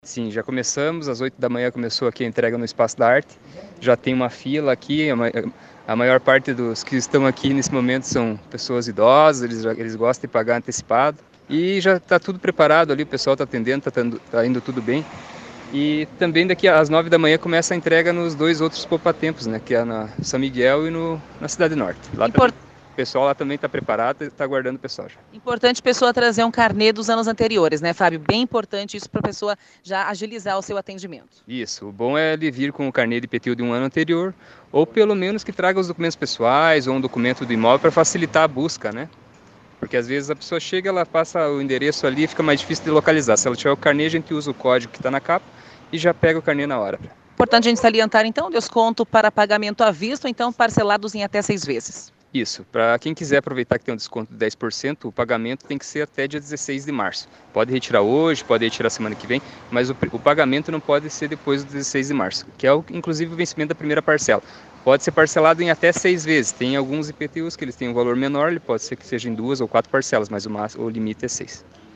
Sim, já começamos, às 8 da manhã começou aqui a entrega no Espaço da Arte. Já tem uma fila aqui, a maior parte dos que estão aqui nesse momento são pessoas idosas, eles gostam de pagar antecipado. E já está tudo preparado ali, o pessoal está atendendo, tá indo tudo bem. E também daqui às 9 da manhã começa a entrega nos dois outros poupa-tempos, né? Que é na São Miguel e na Cidade Norte. Lá também, o pessoal lá também está preparado e está aguardando o pessoal já. Importante a pessoa trazer um carnê dos anos anteriores, né, Fábio? Bem importante isso para a pessoa já agilizar o seu atendimento. Isso, o bom é ele vir com o carnê de IPTU de um ano anterior, ou pelo menos que traga os documentos pessoais ou um documento do imóvel para facilitar a busca, né? Porque às vezes a pessoa chega, ela passa o endereço ali e fica mais difícil de localizar. Se ela tiver o carnê, a gente usa o código que está na capa e já pega o carnê na hora. Importante a gente salientar, então, o desconto para pagamento à vista, ou então parcelados em até 6 vezes. Isso, para quem quiser aproveitar que tem um desconto de 10%, o pagamento tem que ser até dia 16 de março. Pode retirar hoje, pode retirar semana que vem, mas o pagamento não pode ser depois do 16 de março, que é inclusive o vencimento da primeira parcela. Pode ser parcelado em até 6 vezes. Tem alguns IPTUs que eles têm um valor menor, ele pode ser que seja em 2 ou 4 parcelas, mas o limite é 6.